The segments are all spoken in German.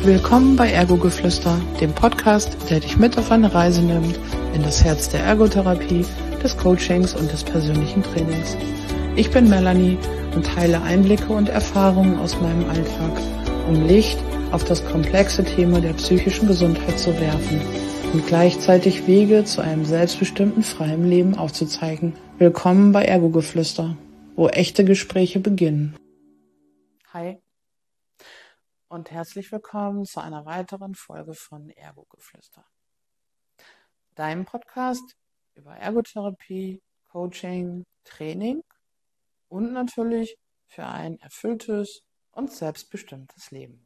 Willkommen bei Ergo-Geflüster, dem Podcast, der dich mit auf eine Reise nimmt in das Herz der Ergotherapie, des Coachings und des persönlichen Trainings. Ich bin Melanie und teile Einblicke und Erfahrungen aus meinem Alltag, um Licht auf das komplexe Thema der psychischen Gesundheit zu werfen und gleichzeitig Wege zu einem selbstbestimmten, freien Leben aufzuzeigen. Willkommen bei Ergo-Geflüster, wo echte Gespräche beginnen. Hi und herzlich willkommen zu einer weiteren Folge von Ergo-Geflüster, deinem Podcast über Ergotherapie, Coaching, Training und natürlich für ein erfülltes und selbstbestimmtes Leben.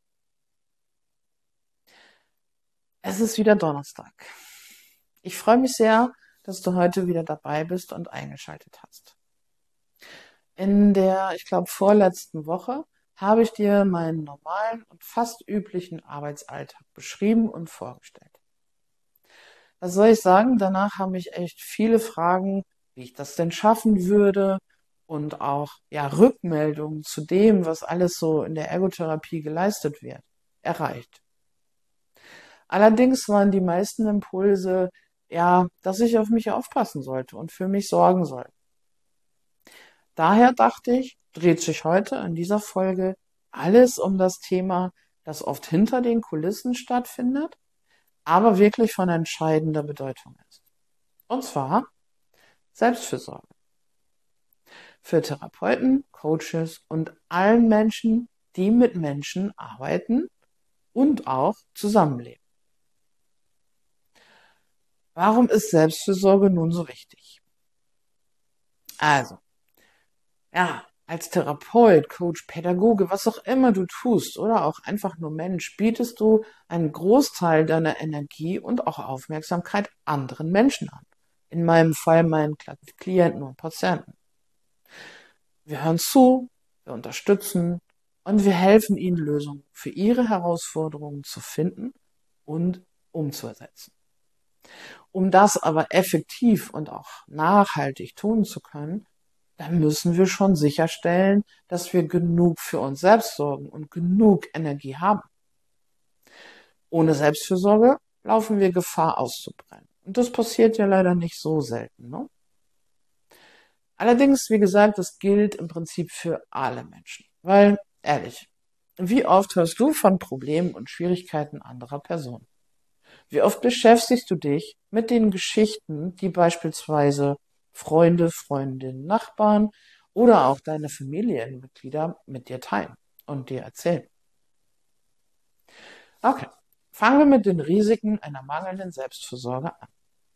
Es ist wieder Donnerstag. Ich freue mich sehr, dass du heute wieder dabei bist und eingeschaltet hast. In der, ich glaube, vorletzten Woche habe ich dir meinen normalen und fast üblichen Arbeitsalltag beschrieben und vorgestellt. Was soll ich sagen? Danach haben mich echt viele Fragen, wie ich das denn schaffen würde und auch Rückmeldungen zu dem, was alles so in der Ergotherapie geleistet wird, erreicht. Allerdings waren die meisten Impulse, dass ich auf mich aufpassen sollte und für mich sorgen soll. Daher dachte ich, dreht sich heute in dieser Folge alles um das Thema, das oft hinter den Kulissen stattfindet, aber wirklich von entscheidender Bedeutung ist. Und zwar Selbstfürsorge. Für Therapeuten, Coaches und allen Menschen, die mit Menschen arbeiten und auch zusammenleben. Warum ist Selbstfürsorge nun so wichtig? Also, als Therapeut, Coach, Pädagoge, was auch immer du tust oder auch einfach nur Mensch, bietest du einen Großteil deiner Energie und auch Aufmerksamkeit anderen Menschen an. In meinem Fall meinen Klienten und Patienten. Wir hören zu, wir unterstützen und wir helfen ihnen, Lösungen für ihre Herausforderungen zu finden und umzusetzen. Um das aber effektiv und auch nachhaltig tun zu können, dann müssen wir schon sicherstellen, dass wir genug für uns selbst sorgen und genug Energie haben. Ohne Selbstfürsorge laufen wir Gefahr auszubrennen. Und das passiert ja leider nicht so selten, ne? Allerdings, wie gesagt, das gilt im Prinzip für alle Menschen. Weil, ehrlich, wie oft hörst du von Problemen und Schwierigkeiten anderer Personen? Wie oft beschäftigst du dich mit den Geschichten, die beispielsweise Freunde, Freundinnen, Nachbarn oder auch deine Familienmitglieder mit dir teilen und dir erzählen? Okay, fangen wir mit den Risiken einer mangelnden Selbstfürsorge an.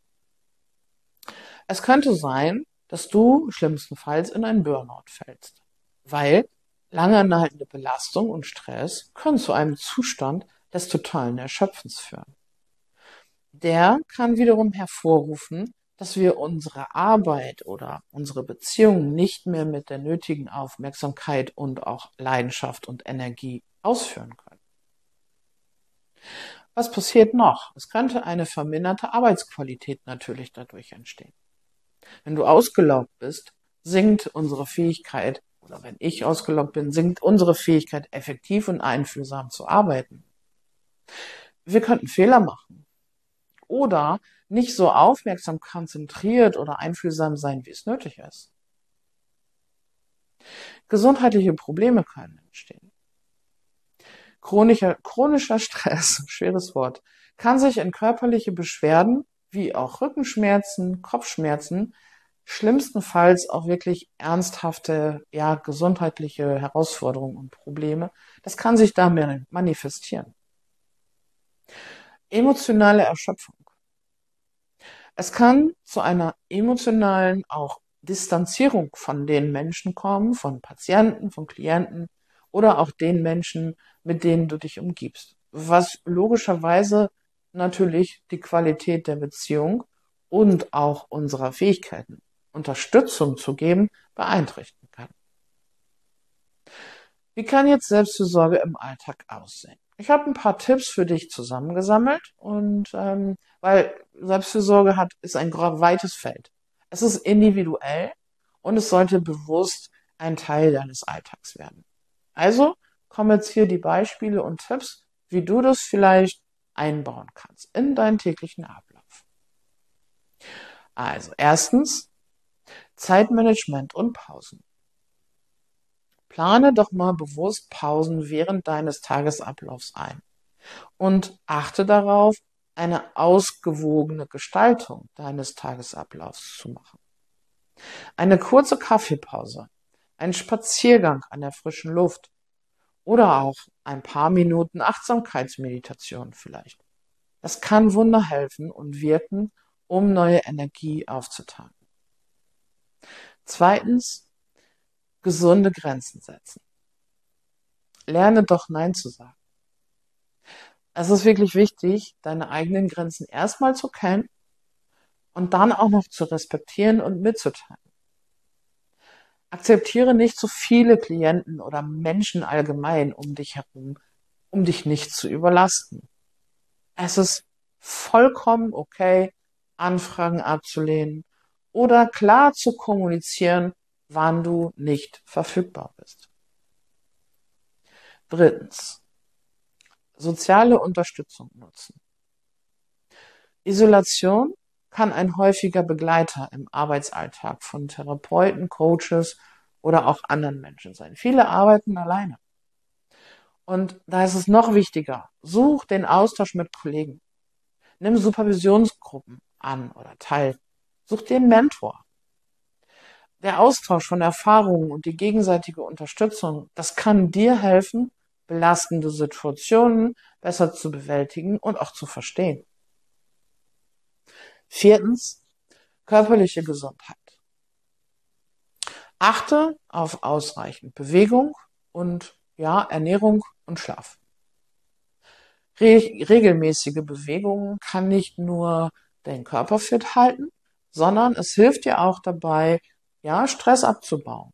Es könnte sein, dass du schlimmstenfalls in einen Burnout fällst, weil lange anhaltende Belastung und Stress können zu einem Zustand des totalen Erschöpfens führen. Der kann wiederum hervorrufen, dass wir unsere Arbeit oder unsere Beziehungen nicht mehr mit der nötigen Aufmerksamkeit und auch Leidenschaft und Energie ausführen können. Was passiert noch? Es könnte eine verminderte Arbeitsqualität natürlich dadurch entstehen. Wenn du ausgelaugt bist, sinkt unsere Fähigkeit, oder wenn ich ausgelaugt bin, sinkt unsere Fähigkeit, effektiv und einfühlsam zu arbeiten. Wir könnten Fehler machen oder nicht so aufmerksam, konzentriert oder einfühlsam sein, wie es nötig ist. Gesundheitliche Probleme können entstehen. Chronischer Stress, schweres Wort, kann sich in körperliche Beschwerden wie auch Rückenschmerzen, Kopfschmerzen, schlimmstenfalls auch wirklich ernsthafte, gesundheitliche Herausforderungen und Probleme, das kann sich da manifestieren. Emotionale Erschöpfung. Es kann zu einer emotionalen auch Distanzierung von den Menschen kommen, von Patienten, von Klienten oder auch den Menschen, mit denen du dich umgibst, was logischerweise natürlich die Qualität der Beziehung und auch unserer Fähigkeiten, Unterstützung zu geben, beeinträchtigen kann. Wie kann jetzt Selbstfürsorge im Alltag aussehen? Ich habe ein paar Tipps für dich zusammengesammelt und weil Selbstfürsorge ist ein weites Feld. Es ist individuell und es sollte bewusst ein Teil deines Alltags werden. Also kommen jetzt hier die Beispiele und Tipps, wie du das vielleicht einbauen kannst in deinen täglichen Ablauf. Also erstens, Zeitmanagement und Pausen. Plane doch mal bewusst Pausen während deines Tagesablaufs ein und achte darauf, eine ausgewogene Gestaltung deines Tagesablaufs zu machen. Eine kurze Kaffeepause, ein Spaziergang an der frischen Luft oder auch ein paar Minuten Achtsamkeitsmeditation vielleicht. Das kann Wunder helfen und wirken, um neue Energie aufzutanken. Zweitens, gesunde Grenzen setzen. Lerne doch Nein zu sagen. Es ist wirklich wichtig, deine eigenen Grenzen erstmal zu kennen und dann auch noch zu respektieren und mitzuteilen. Akzeptiere nicht so viele Klienten oder Menschen allgemein um dich herum, um dich nicht zu überlasten. Es ist vollkommen okay, Anfragen abzulehnen oder klar zu kommunizieren, wann du nicht verfügbar bist. Drittens, soziale Unterstützung nutzen. Isolation kann ein häufiger Begleiter im Arbeitsalltag von Therapeuten, Coaches oder auch anderen Menschen sein. Viele arbeiten alleine. Und da ist es noch wichtiger, such den Austausch mit Kollegen. Nimm Supervisionsgruppen an oder teil. Such dir einen Mentor. Der Austausch von Erfahrungen und die gegenseitige Unterstützung, das kann dir helfen, belastende Situationen besser zu bewältigen und auch zu verstehen. Viertens, körperliche Gesundheit. Achte auf ausreichend Bewegung und Ernährung und Schlaf. Regelmäßige Bewegung kann nicht nur den Körper fit halten, sondern es hilft dir auch dabei, Stress abzubauen.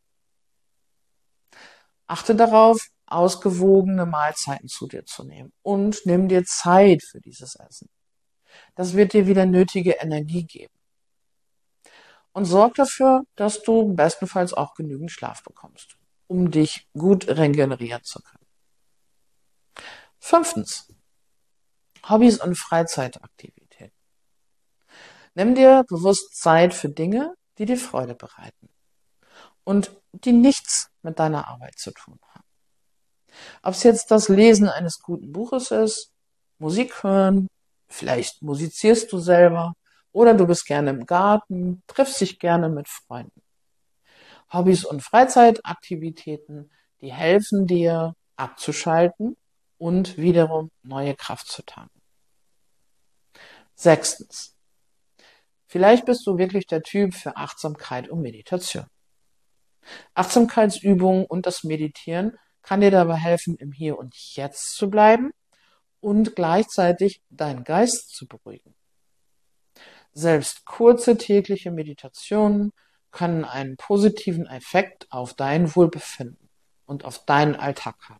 Achte darauf, ausgewogene Mahlzeiten zu dir zu nehmen und nimm dir Zeit für dieses Essen. Das wird dir wieder nötige Energie geben. Und sorg dafür, dass du bestenfalls auch genügend Schlaf bekommst, um dich gut regenerieren zu können. Fünftens, Hobbys und Freizeitaktivitäten. Nimm dir bewusst Zeit für Dinge, die dir Freude bereiten und die nichts mit deiner Arbeit zu tun haben. Ob es jetzt das Lesen eines guten Buches ist, Musik hören, vielleicht musizierst du selber oder du bist gerne im Garten, triffst dich gerne mit Freunden. Hobbys und Freizeitaktivitäten, die helfen dir abzuschalten und wiederum neue Kraft zu tanken. Sechstens. Vielleicht bist du wirklich der Typ für Achtsamkeit und Meditation. Achtsamkeitsübungen und das Meditieren kann dir dabei helfen, im Hier und Jetzt zu bleiben und gleichzeitig deinen Geist zu beruhigen. Selbst kurze tägliche Meditationen können einen positiven Effekt auf dein Wohlbefinden und auf deinen Alltag haben.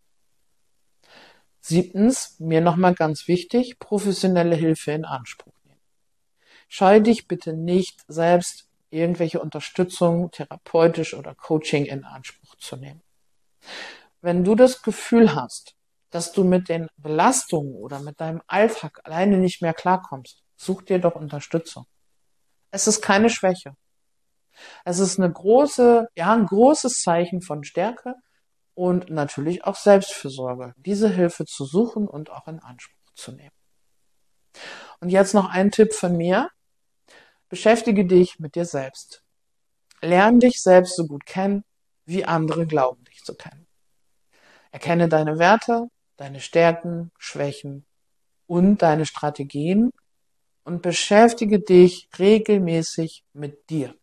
Siebtens, mir nochmal ganz wichtig, professionelle Hilfe in Anspruch nehmen. Scheue dich bitte nicht, selbst irgendwelche Unterstützung, therapeutisch oder Coaching in Anspruch zu nehmen. Wenn du das Gefühl hast, dass du mit den Belastungen oder mit deinem Alltag alleine nicht mehr klarkommst, such dir doch Unterstützung. Es ist keine Schwäche. Es ist ein großes Zeichen von Stärke und natürlich auch Selbstfürsorge, diese Hilfe zu suchen und auch in Anspruch zu nehmen. Und jetzt noch ein Tipp von mir. Beschäftige dich mit dir selbst. Lerne dich selbst so gut kennen, wie andere glauben, dich zu kennen. Erkenne deine Werte, deine Stärken, Schwächen und deine Strategien und beschäftige dich regelmäßig mit dir.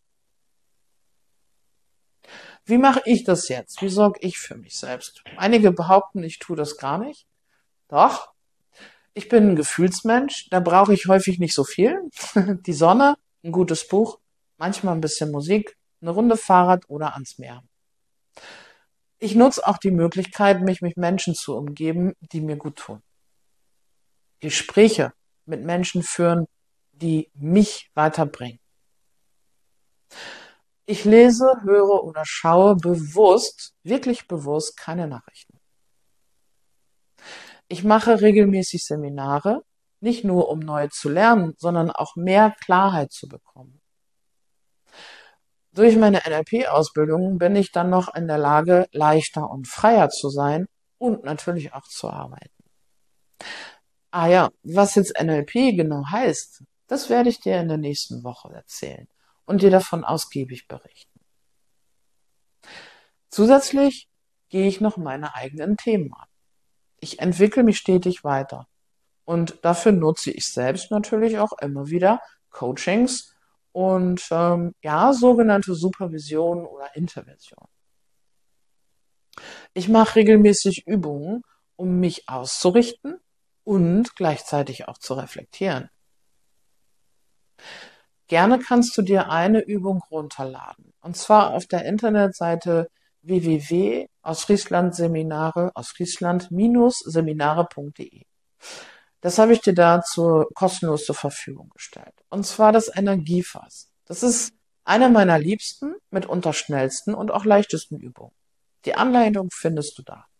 Wie mache ich das jetzt? Wie sorge ich für mich selbst? Einige behaupten, ich tue das gar nicht. Doch, ich bin ein Gefühlsmensch, da brauche ich häufig nicht so viel. Die Sonne, ein gutes Buch, manchmal ein bisschen Musik, eine Runde Fahrrad oder ans Meer. Ich nutze auch die Möglichkeit, mich mit Menschen zu umgeben, die mir gut tun. Gespräche mit Menschen führen, die mich weiterbringen. Ich lese, höre oder schaue bewusst, wirklich bewusst, keine Nachrichten. Ich mache regelmäßig Seminare, nicht nur um neu zu lernen, sondern auch mehr Klarheit zu bekommen. Durch meine NLP-Ausbildung bin ich dann noch in der Lage, leichter und freier zu sein und natürlich auch zu arbeiten. Ah ja, was jetzt NLP genau heißt, das werde ich dir in der nächsten Woche erzählen und dir davon ausgiebig berichten. Zusätzlich gehe ich noch meine eigenen Themen an. Ich entwickle mich stetig weiter und dafür nutze ich selbst natürlich auch immer wieder Coachings und ja, sogenannte Supervision oder Intervention. Ich mache regelmäßig Übungen, um mich auszurichten und gleichzeitig auch zu reflektieren. Gerne kannst du dir eine Übung runterladen. Und zwar auf der Internetseite www.ausfriesland-seminare.de. Das habe ich dir dazu kostenlos zur Verfügung gestellt. Und zwar das Energiefass. Das ist eine meiner liebsten, mitunter schnellsten und auch leichtesten Übungen. Die Anleitung findest du da.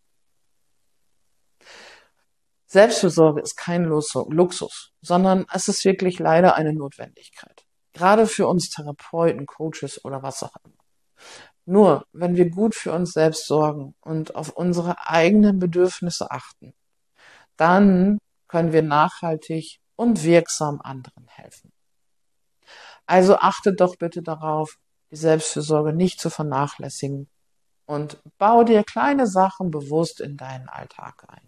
Selbstfürsorge ist kein Luxus, sondern es ist wirklich leider eine Notwendigkeit. Gerade für uns Therapeuten, Coaches oder was auch immer. Nur wenn wir gut für uns selbst sorgen und auf unsere eigenen Bedürfnisse achten, dann können wir nachhaltig und wirksam anderen helfen. Also achte doch bitte darauf, die Selbstfürsorge nicht zu vernachlässigen und bau dir kleine Sachen bewusst in deinen Alltag ein.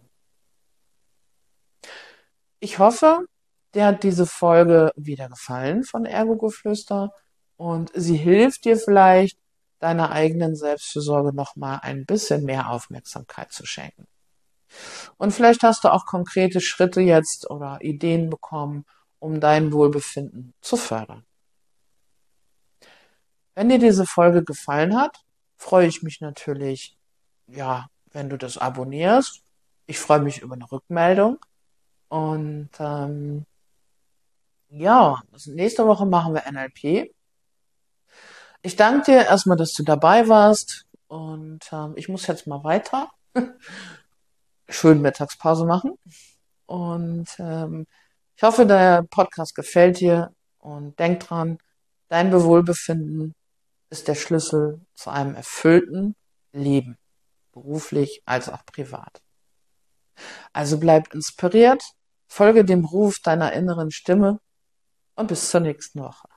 Ich hoffe, dir hat diese Folge wieder gefallen von Ergo-Geflüster und sie hilft dir vielleicht, deiner eigenen Selbstfürsorge nochmal ein bisschen mehr Aufmerksamkeit zu schenken. Und vielleicht hast du auch konkrete Schritte jetzt oder Ideen bekommen, um dein Wohlbefinden zu fördern. Wenn dir diese Folge gefallen hat, freue ich mich natürlich, ja, wenn du das abonnierst. Ich freue mich über eine Rückmeldung. Und ja, nächste Woche machen wir NLP. Ich danke dir erstmal, dass du dabei warst. Und ich muss jetzt mal weiter. Schön Mittagspause machen. Und ich hoffe, der Podcast gefällt dir. Und denk dran, dein Wohlbefinden ist der Schlüssel zu einem erfüllten Leben, beruflich als auch privat. Also bleib inspiriert, folge dem Ruf deiner inneren Stimme und bis zur nächsten Woche.